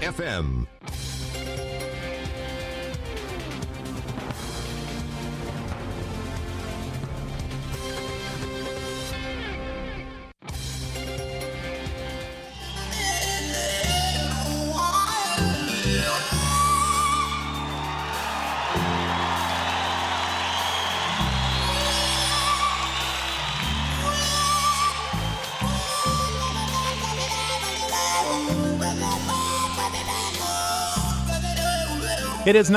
FM. It is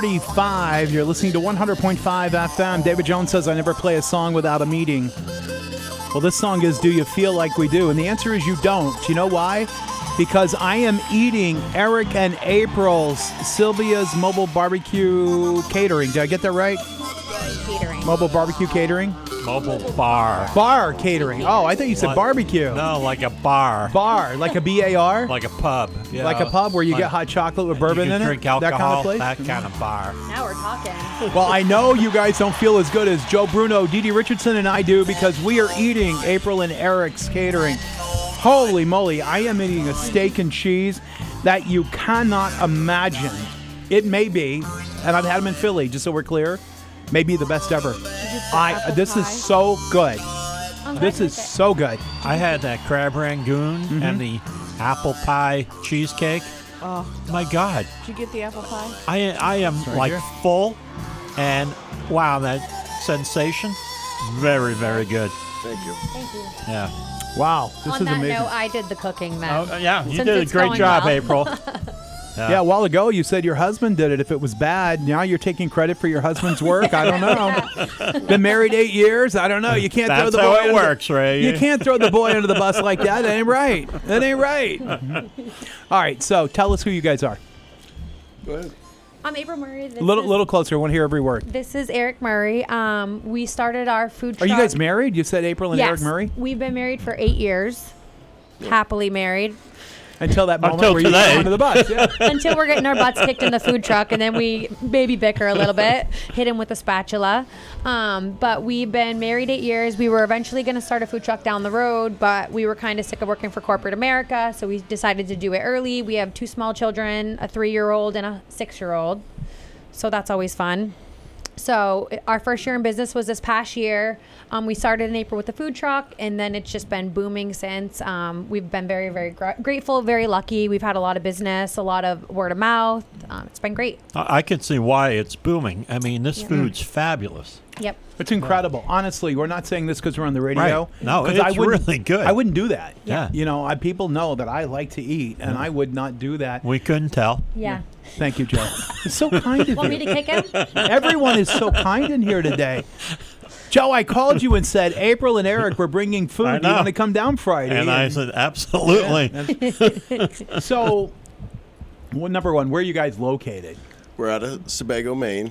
9:35. You're listening to 100.5 FM. David Jones says, I never play a song without a meeting. Well, this song is Do You Feel Like We Do? And the answer is you don't. You know why? Because I am eating Eric and April's Sylvia's Mobile Barbecue Catering. Did I get that right? Catering. Mobile Barbecue Catering? Mobile bar. Bar catering. Oh, I thought you said barbecue. No, like a bar. Bar, like a BAR? Like a pub. Yeah. Like a pub where you get hot chocolate with bourbon in it? Drink alcohol, that kind of place? that kind of bar. Now we're talking. Well, I know you guys don't feel as good as Joe Bruno, Dee Dee Richardson, and I do because we are eating April and Eric's catering. Holy moly, I am eating a steak and cheese that you cannot imagine. It may be, and I've had them in Philly, just so we're clear, may be the best ever. This is so good. This is so good. I had that crab rangoon and the apple pie cheesecake. Oh, My God. did you get the apple pie? I am Right here. full, and wow, that sensation. Very, very good. Thank you. Thank you. Yeah. Wow, this On is that amazing. note, I did the cooking then. Oh, yeah, you Since did a it's great going job, well. April. Yeah, a while ago you said your husband did it if it was bad. Now you're taking credit for your husband's work. I don't know. Been married 8 years. I don't know. You can't throw That's the boy how it under works, Ray. You can't throw the boy under the bus like that. That ain't right. That ain't right. All right, so tell us who you guys are. Go ahead. I'm April Murray. This Little closer. I want to hear every word. This is Eric Murray. We started our food Are truck. you guys married? You said April and Yes. Eric Murray? We've been married for 8 years. Happily married. Until that moment Until where today. you go under the bus. Yeah. Until we're getting our butts kicked in the food truck, and then we baby bicker a little bit, hit him with a spatula. But we've been married 8 years. We were eventually going to start a food truck down the road, but we were kind of sick of working for corporate America, so we decided to do it early. We have 2 small children, a 3-year-old and a 6-year-old, so that's always fun. So our first year in business was this past year. We started in April with the food truck, and then it's just been booming since. We've been very, very grateful, very lucky. We've had a lot of business, a lot of word of mouth. It's been great. I can see why it's booming. I mean, this food's fabulous. Yep. It's incredible. Honestly, we're not saying this because we're on the radio. Right. No, 'Cause it's I wouldn't- really good. I wouldn't do that. Yeah. You know, people know that I like to eat, and I would not do that. We couldn't tell. Yeah. Thank you, Joe. It's so kind of Want me you. to kick him? Everyone is so kind in here today. Joe, I called you and said, April and Eric were bringing food. I Do you know. want to come down Friday? And I said, absolutely. So, well, number one, where are you guys located? We're out of Sebago, Maine,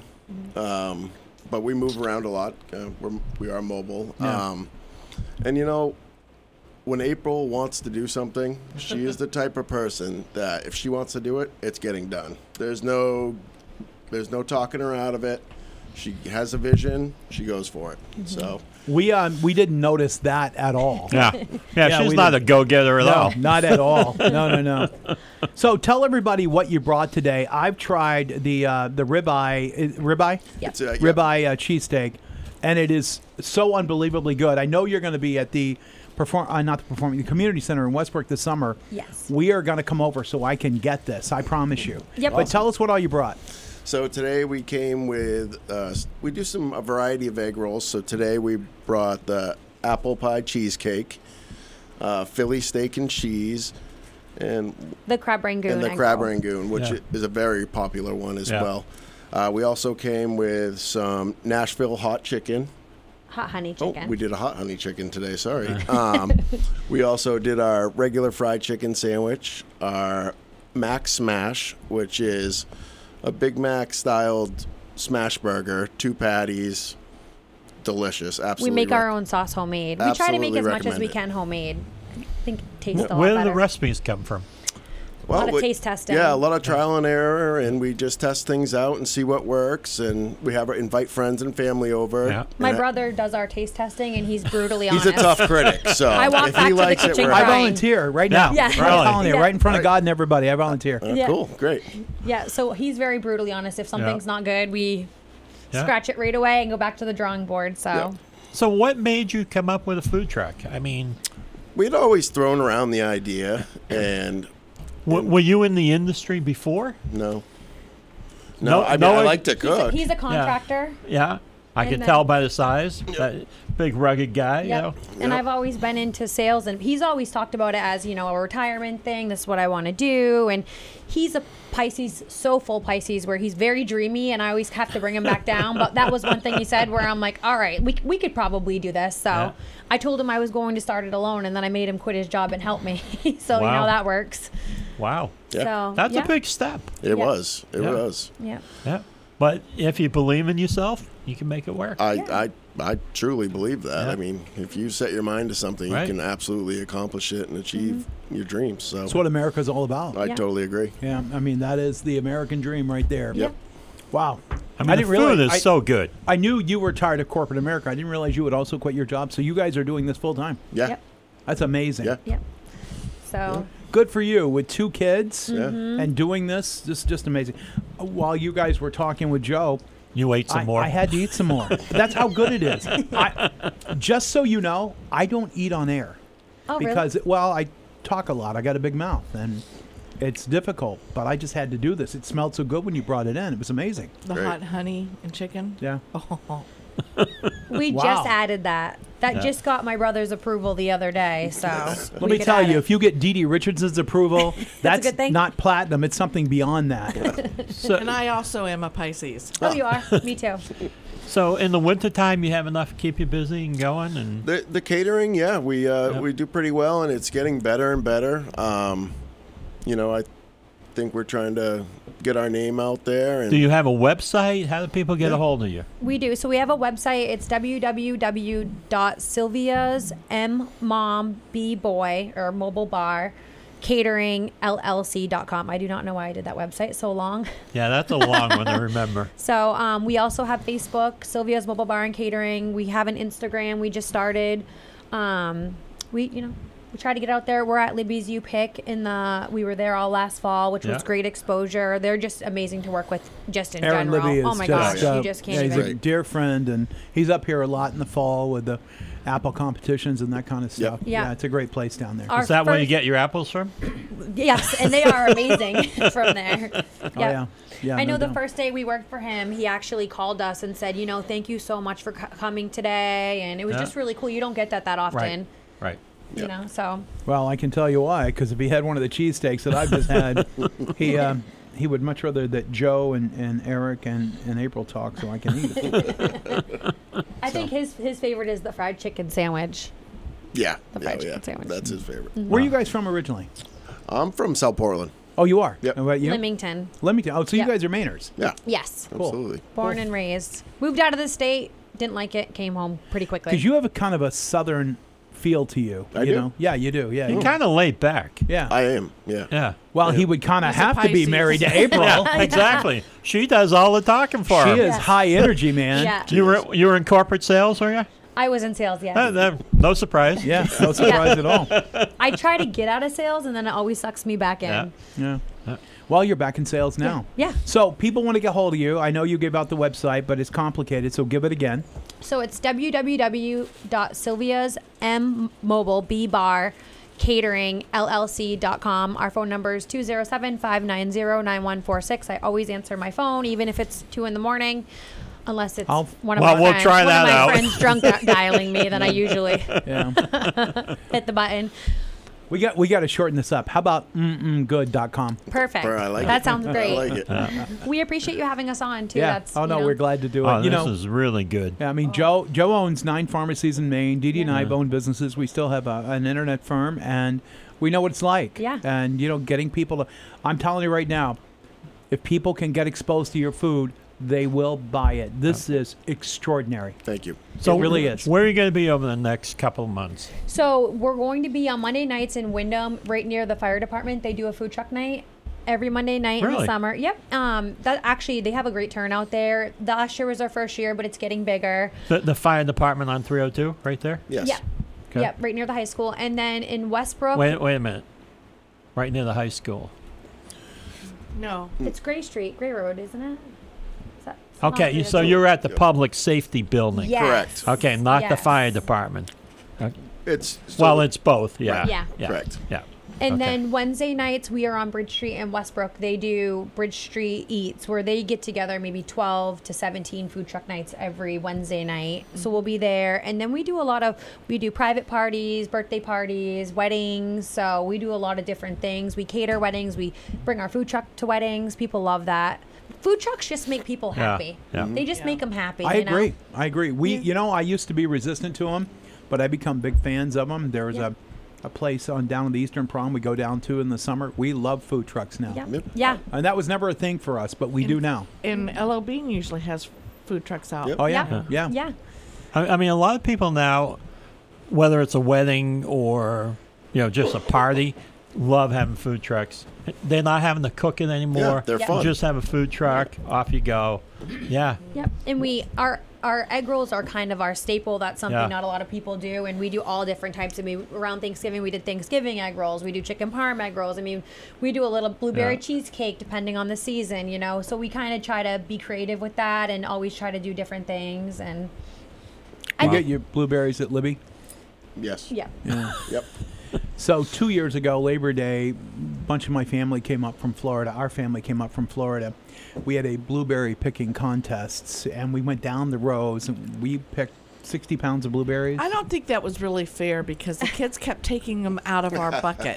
but we move around a lot. We are mobile. Yeah. And, you know, when April wants to do something, she is the type of person that if she wants to do it, it's getting done. There's no talking her out of it. She has a vision. She goes for it. So We didn't notice that at all. Yeah. Yeah, she's we not did. a go-getter at all. No, not at all. No. So tell everybody what you brought today. I've tried the ribeye it's ribeye cheesesteak, and it is so unbelievably good. I know you're going to be at the the community center in Westbrook this summer. Yes. We are going to come over so I can get this. I promise you. Yep. But tell us what all you brought. So today we came with, we do a variety of egg rolls. So today we brought the apple pie cheesecake, Philly steak and cheese, and The crab rangoon. the egg crab roll. rangoon, which Yeah. is a very popular one as Yeah. well. We also came with some Nashville hot chicken. Hot honey Oh, chicken. we did a hot honey chicken today. Sorry. We also did our regular fried chicken sandwich, our Mac Smash, which is a Big Mac styled smash burger, 2 patties, delicious. We Absolutely. make our own sauce homemade. We try to make Absolutely as much as we recommend it. can homemade. I think it tastes a lot Where do better. the recipes come from? Well, lot of taste testing. Yeah, a lot of trial and error, and we just test things out and see what works. And we invite friends and family over. Yeah. My And brother does our taste testing, and he's brutally he's honest. a tough critic, so I walk if back he to the likes it, kitchen we're I crying. volunteer right now. Yeah. I'm Really? telling you, Yeah. right in front of God and everybody. I volunteer. Yeah. Cool, great. Yeah, so he's very brutally honest. If something's not good, we Yeah. scratch it right away and go back to the drawing board. So Yeah. So what made you come up with a food truck? I mean, We'd always thrown around the idea, and were you in the industry before? no. No, I mean, no, I it- like to cook. he's a contractor. Yeah. I And could then- tell by the size. That big rugged guy, you Yep. know. And Yep. I've always been into sales, and he's always talked about it as, you know, a retirement thing. This is what I want to do. And he's a Pisces, so full Pisces, where he's very dreamy, and I always have to bring him back down. But that was one thing he said where I'm like, all right, we could probably do this. So Yeah. I told him I was going to start it alone, and then I made him quit his job and help me. So, you Wow. know, that works. Wow. Yeah. So That's yeah. a big step. It Yeah. was. It Yeah. was. Yeah. Yeah. But if you believe in yourself, you can make it work. I truly believe that. Yeah. I mean, if you set your mind to something, Right. you can absolutely accomplish it and achieve your dreams. So That's what America's all about. I Yeah. totally agree. Yeah, I mean that is the American dream right there. Yep. Wow. I mean, didn't the food realize is so good. I knew you were tired of corporate America. I didn't realize you would also quit your job. So you guys are doing this full time. Yeah. Yep. That's amazing. Yeah. Yep. So Good for you with 2 kids Yeah. and doing this. Just amazing. While you guys were talking with Joe, You ate some more. I had to eat some more. That's how good it is. Just so you know, I don't eat on air oh because, well, I talk a lot. I got a big mouth and it's difficult, but I just had to do this. It smelled so good when you brought it in. It was amazing. The Great. hot honey and chicken. Yeah. Oh, we Wow. just added that. That Yeah. just got my brother's approval the other day. So Let we me could tell add you, it. if you get Dee Dee Richardson's approval, that's good thing. not platinum. It's something beyond that. so, and I also am a Pisces. Oh, you are. Me too. so in the wintertime, you have enough to keep you busy and going? And The catering, yeah, we do pretty well, and it's getting better and better. You know, I think we're trying to get our name out there. And do you have a website? How do people get a hold of you? We do. So we have a website. It's www.sylviasmmombbboy or mobile bar catering llc.com. I do not know why I did that website so long. Yeah, that's a long one to remember. So we also have Facebook, Sylvia's Mobile Bar and Catering. We have an Instagram. We just started. We try to get out there. We're at Libby's You Pick we were there all last fall, which was Yeah. great exposure. They're just amazing to work with just in Aaron general. Libby is Oh my just, gosh, you just can't he's even. a dear friend, and he's up here a lot in the fall with the apple competitions and that kind of stuff. Yeah. It's a great place down there. Our Is that where you first- get your apples from? Yes, and they are amazing from there. Oh, yeah. Yeah, I know no the doubt. first day we worked for him, he actually called us and said, you know, thank you so much for coming today. And it was Yeah. just really cool. You don't get that often, Right. you know, so. Well, I can tell you why, because if he had one of the cheesesteaks that I've just had, he would much rather that Joe and Eric and April talk so I can eat. I think his favorite is the fried chicken sandwich. yeah, The fried yeah, chicken sandwich. that's his favorite. Where are you guys from originally? I'm from South Portland. Oh, you are? Yep. How about you? Leamington. Leamington. Oh, so Yep. you guys are Mainers. Yeah, Yes. Cool. absolutely. Born and raised. Moved out of the state. Didn't like it. Came home pretty quickly. Because you have a kind of a southern feel to you. I you do. know? Yeah, you do. Yeah. You're kind of laid back. yeah. I am. Yeah. Yeah. Well, he would kind of He's a have to be Pisces. married to April. Yeah, exactly. She does all the talking for She him. is high energy, man. Yeah. You were in corporate sales, were you? I was in sales, yes. No surprise. Yeah, no surprise at all. I try to get out of sales, and then it always sucks me back in. Yeah. Yeah. Well, you're back in sales now. Yeah. So people want to get hold of you. I know you gave out the website, but it's complicated, so give it again. So it's www.sylviasmmobillbar.catering.llc.com. Our phone number is 207-590-9146. I always answer my phone, even if it's 2 in the morning, unless it's I'll- one of Well, my we'll friends, try one that of my out. friends drunk dialing me. Then I usually Yeah. hit the button. we got to shorten this up. How about good.com? Perfect. I like that it. sounds great. I like it. We appreciate you having us on too. Yeah. That's, Oh no, you know, we're glad to do it. Oh, you this know, is really good. yeah, I mean, Joe owns 9 pharmacies in Maine. Dee Dee and I have owned businesses. We still have an internet firm, and we know what it's like. Yeah. And, getting people to – I'm telling you right now, if people can get exposed to your food, they will buy it. This is extraordinary. Thank you. So It really is. Where are you going to be over the next couple of months? So we're going to be on Monday nights in Wyndham, right near the fire department. They do a food truck night every Monday night in the Really? summer. Yep. That actually they have a great turnout there. Last year was our first year, but it's getting bigger. The fire department on 302, right there? Yes. Yep. Okay. Yep. Right near the high school, and then in Westbrook, Wait a minute. Right near the high school. No. it's Gray Street, Gray Road, isn't it? Is that- it's not Okay, so 302. you're at the Yep. public safety building. Yes. Correct. Okay, not the Yes. fire department. It's Well, it's both. Yeah. Right. Yeah. Correct. Yeah. And Okay. then Wednesday nights, we are on Bridge Street in Westbrook. They do Bridge Street Eats, where they get together maybe 12 to 17 food truck nights every Wednesday night. So we'll be there. And then we do private parties, birthday parties, weddings. So we do a lot of different things. We cater weddings. We bring our food truck to weddings. People love that. Food trucks just make people Yeah, happy. yeah. They just make them happy. I you know? agree. I agree. I used to be resistant to them, but I become big fans of them. There's Yeah. a place down in the Eastern Prom we go down to in the summer. We love food trucks now. Yeah. Yep. Yeah. And that was never a thing for us, but we do now. And LL Bean usually has food trucks out. Yep. Oh, yeah. Yeah. Yeah. Yeah. I mean, a lot of people now, whether it's a wedding or just a party, love having food trucks. They're not having to cook it anymore. Yeah, they're Yeah. fun. Just have a food truck, off you go. Yeah. Yep. And our egg rolls are kind of our staple. That's something Yeah. not a lot of people do. And we do all different types. I mean, around Thanksgiving, we did Thanksgiving egg rolls. We do chicken parm egg rolls. I mean, we do a little blueberry Yeah. cheesecake depending on the season, So we kind of try to be creative with that and always try to do different things. And You get your blueberries at Libby? Yes. yeah. Yep. So 2 years ago, Labor Day, a bunch of my family came up from Florida. Our family came up from Florida. We had a blueberry picking contests, and we went down the rows, and we picked 60 pounds of blueberries. I don't think that was really fair because the kids kept taking them out of our bucket.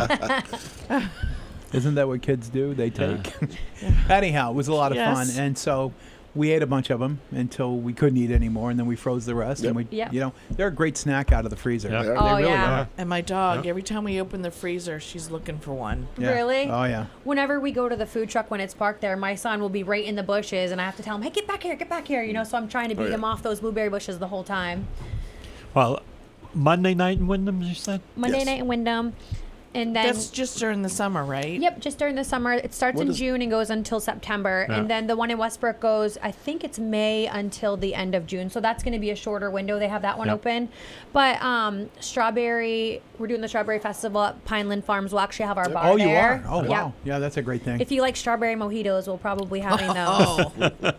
Isn't that what kids do? They take. Anyhow, it was a lot of Yes. fun, and so we ate a bunch of them until we couldn't eat anymore, and then we froze the rest. And Yep. we, Yep. they're a great snack out of the freezer. Yeah. They Oh, really yeah. are. And my dog, every time we open the freezer, she's looking for one. Yeah. Really? Oh yeah. Whenever we go to the food truck when it's parked there, my son will be right in the bushes, and I have to tell him, "Hey, get back here!" So I'm trying to beat yeah. him off those blueberry bushes the whole time. Well, Monday night in Wyndham, you said? Monday Yes. night in Wyndham, and then That's just during the summer, right? yep, just during the summer. It starts What in is- June and goes until September, Yeah. and then the one in Westbrook goes. I think it's May until the end of June. So that's going to be a shorter window. They have that one Yep. open, but strawberry. We're doing the strawberry festival at Pineland Farms. We'll actually have our bar Oh, you there. are. Oh Yep. wow. Yeah, that's a great thing. If you like strawberry mojitos, we'll probably having those. Oh,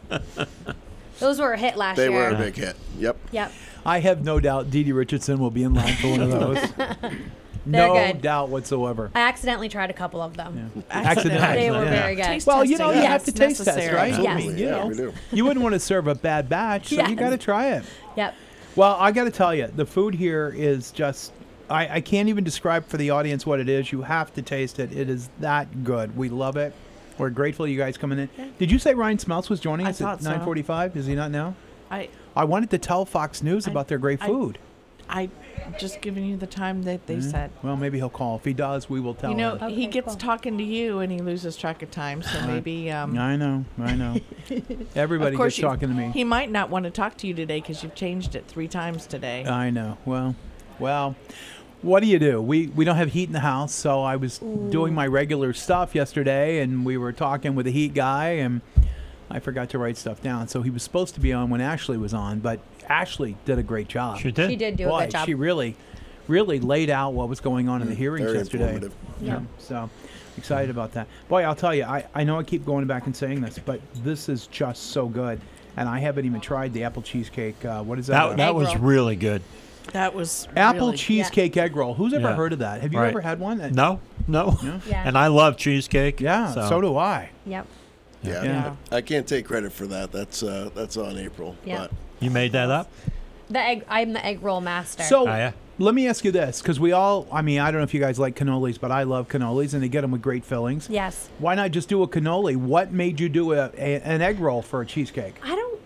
Those were a hit last They year. were a big hit. Yep. Yep. I have no doubt Dee Dee Richardson will be in line for one of those. They're no good. doubt whatsoever. I accidentally tried a couple of them. Accidentally. They were Yeah. very good. Taste Well, testing, you yes, have to taste test, necessary. right? Yes. I mean, Yeah, we do. you wouldn't want to serve a bad batch, so you Yes. got to try it. Yep. Well, I got to tell you, the food here is just. I can't even describe for the audience what it is. You have to taste it. It is that good. We love it. We're grateful you guys coming in. Did you say Ryan Smelts was joining I us at thought so. 9:45? Is he not now? I wanted to tell Fox News about their great food. just giving you the time that they said. Well, maybe he'll call. If he does, we will tell You know, him. he Okay, gets cool. talking to you and he loses track of time. So maybe, I know. Everybody of course, gets talking to me. he might not want to talk to you today because you've changed it 3 times today. I know. Well, what do you do? We don't have heat in the house, so I was doing my regular stuff yesterday, and we were talking with the heat guy, and I forgot to write stuff down. So he was supposed to be on when Ashley was on, but Ashley did a great job. She did? She did do a Boy, good job. she really laid out what was going on in the hearings Very yesterday. informative. Yeah. So excited about that. Boy, I'll tell you, I know I keep going back and saying this, but this is just so good. And I haven't even tried the apple cheesecake. What is that? That Egg was roll. really good. That was Apple really, cheesecake egg roll. Who's ever Yeah. heard of that? Have you Right. ever had one? No. Yeah. And I love cheesecake. Yeah, so do I. Yep. Yeah. Yeah. I can't take credit for that. That's on April. Yeah. But You made that up? I'm the egg roll master. So Oh, yeah. let me ask you this, because I don't know if you guys like cannolis, but I love cannolis, and they get them with great fillings. yes. Why not just do a cannoli? What made you do an egg roll for a cheesecake? I don't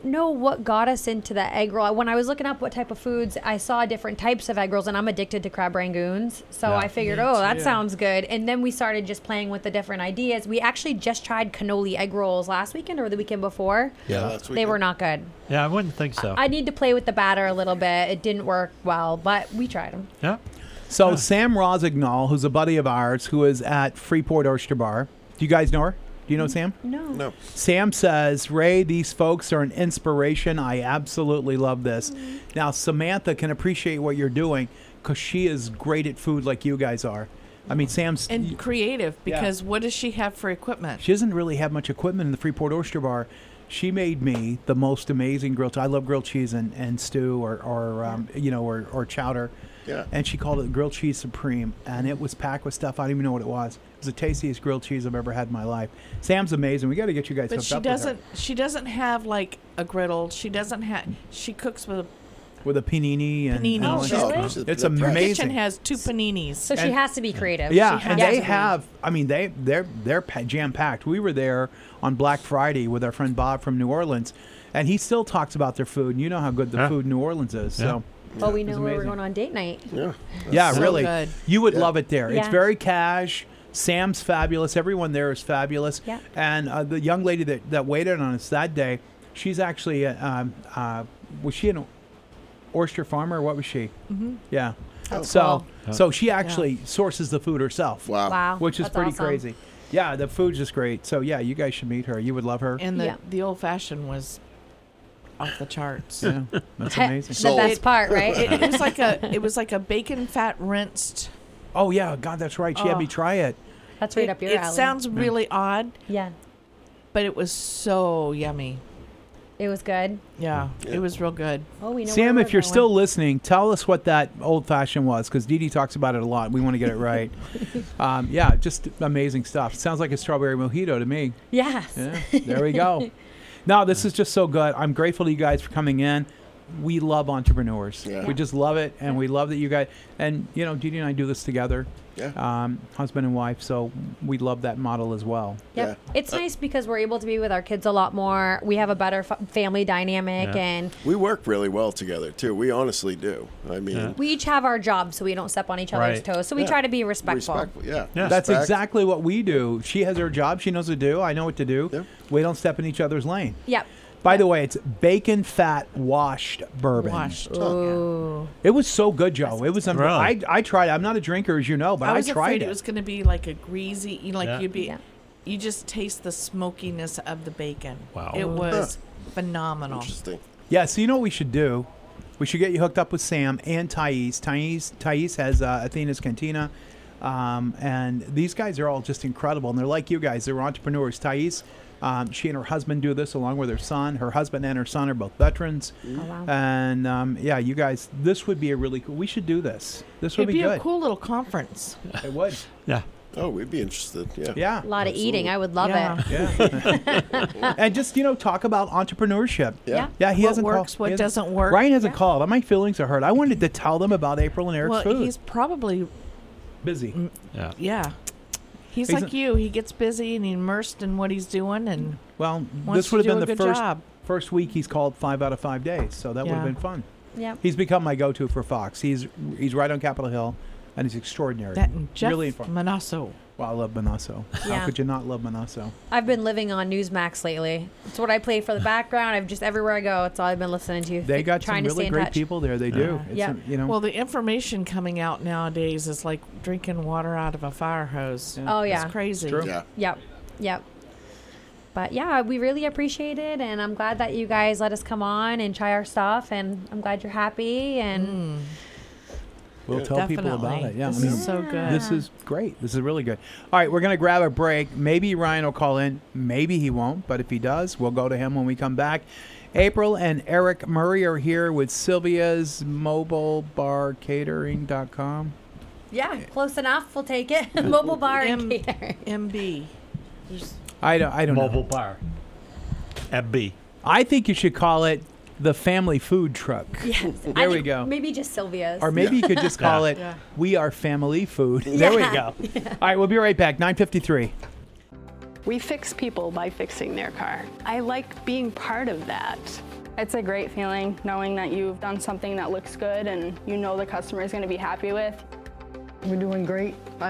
know what got us into the egg roll. When I was looking up what type of foods, I saw different types of egg rolls, and I'm addicted to crab rangoons. So Yeah. I figured, Me that too. sounds good. And then we started just playing with the different ideas. We actually just tried cannoli egg rolls last weekend or the weekend before. That's They were not good. Yeah, I wouldn't think so. I need to play with the batter a little bit. It didn't work well, but we tried them. yeah. So Sam Rosignol, who's a buddy of ours, who is at Freeport Oyster Bar. Do you guys know her? Do you know Sam? No. Sam says, Ray, these folks are an inspiration. I absolutely love this. Now, Samantha can appreciate what you're doing because she is great at food like you guys are. I mean, Sam's... And creative, Yeah. because what does she have for equipment? She doesn't really have much equipment in the Freeport Oyster Bar. She made me the most amazing grilled... I love grilled cheese and stew or chowder. Yeah. And she called it grilled cheese supreme, and it was packed with stuff. I don't even know what it was. It was the tastiest grilled cheese I've ever had in my life. Sam's amazing. We got to get you guys But hooked she up with her. doesn't. She doesn't have like a griddle. She doesn't have. She cooks with. With a panini and Panini. all Oh, that really? stuff. It's Her amazing. kitchen has 2 paninis. So she And- has to be creative. Yeah, She and has they to be. have. I mean, they're jam packed. We were there on Black Friday with our friend Bob from New Orleans, and he still talks about their food. And you know how good the Yeah. food in New Orleans is. So Oh, we know It's where we're amazing. going on date night. Yeah. yeah, so really, good. you would Yeah. love it there. It's Yeah. very cash. Sam's fabulous. Everyone there is fabulous. Yeah. And the young lady that waited on us that day, she's actually was she an oyster farmer? Or what was she? Mm-hmm. Yeah. That's So cool. so she actually sources the food herself. Wow. Wow. Which is that's pretty awesome. crazy. Yeah, the food's just great. So yeah, you guys should meet her. You would love her. And the Yeah. the old fashioned was off the charts. Yeah, that's the amazing. So- best part, right? It was like a bacon fat rinsed. Oh yeah, God, that's right. She had me try it. That's right up your It alley. sounds really odd, yeah, but it was so yummy. it was good. Yeah, Yeah. it was real good. Oh, we know. Sam, where if we're you're going. still listening, tell us what that old fashioned was, because Dee Dee talks about it a lot. We want to get it right. Yeah, just amazing stuff. Sounds like a strawberry mojito to me. Yes. Yeah, there we go. No, this is just so good. I'm grateful to you guys for coming in. We love entrepreneurs. Yeah. We just love it, and we love that you guys. And you know, Dee Dee and I do this together. Yeah. Husband and wife. So we love that model as well. Yep. Yeah. It's nice because we're able to be with our kids a lot more. We have a better family dynamic, Yeah. and We work really well together too. We honestly do. I mean, Yeah. we each have our jobs, so we don't step on each other's Right. toes. So we Yeah. try to be respectful. respectful. Yeah. Yeah. That's Respect. exactly what we do. She has her job. She knows what to do. I know what to do. Yeah. We don't step in each other's lane. Yep. By the way, it's bacon fat washed bourbon. Washed. Ooh. It was so good, Joe. It was. Really? I tried. I'm not a drinker, as you know, but I I, was tried afraid it. it was going to be like a greasy, like Yeah. you'd be, Yeah. you just taste the smokiness of the bacon. Wow. It was phenomenal. Interesting. Yeah. So you know what we should do? We should get you hooked up with Sam and Thais. Thais has Athena's Cantina, and these guys are all just incredible. And they're like you guys. They're entrepreneurs. Thais. She and her husband do this along with her son. Her husband and her son are both veterans. Oh, wow. And yeah, you guys, this would be a really cool. We should do this. This would It'd be be good. a cool little conference. It would. Yeah. Oh, we'd be interested. Yeah. Yeah. A lot of eating. I would love Yeah. it. Yeah. And just talk about entrepreneurship. Yeah. Yeah, he What hasn't works, called. what he hasn't- doesn't work. Ryan hasn't called. My feelings are hurt. I wanted to tell them about April and Eric's Well, food. he's probably, Busy. Yeah. yeah. He's He's like you. He gets busy and immersed in what he's doing and Well, wants this would to have do been a the good first job. first week he's called 5 out of 5 days, so that would have Yeah. been fun. Yep. He's become my go-to for Fox. He's right on Capitol Hill, and he's extraordinary. That and Jeff really fun. Manasso. Well, I love Manasso. How Yeah. could you not love Manasso? I've been living on Newsmax lately. It's what I play for the background. I've just everywhere I go. It's all I've been listening to. They got some trying to really stay in great touch. people there. They do. It's Yeah. Well, the information coming out nowadays is like drinking water out of a fire hose. Yeah. Oh yeah. It's crazy. True. Yeah. Yep. Yep. But yeah, we really appreciate it, and I'm glad that you guys let us come on and try our stuff, and I'm glad you're happy. And we'll Yeah. tell people about Definitely. it. Yeah, This I mean, is so good. this is great. This is really good. All right, we're going to grab a break. Maybe Ryan will call in. Maybe he won't. But if he does, we'll go to him when we come back. April and Eric Murray are here with Sylvia's mobilebarcatering.com. yeah, close enough. We'll take it. Mobile bar and M- catering. MB. There's- I don't Mobile know. bar. MB. I think you should call it the family food truck. Yes. There we go. Maybe just Sylvia's. Or maybe you could just call it Yeah. We Are Family Food. There we go. All right, we'll be right back. 9:53. We fix people by fixing their car. I like being part of that. It's a great feeling knowing that you've done something that looks good and you know the customer is going to be happy with. We're doing great.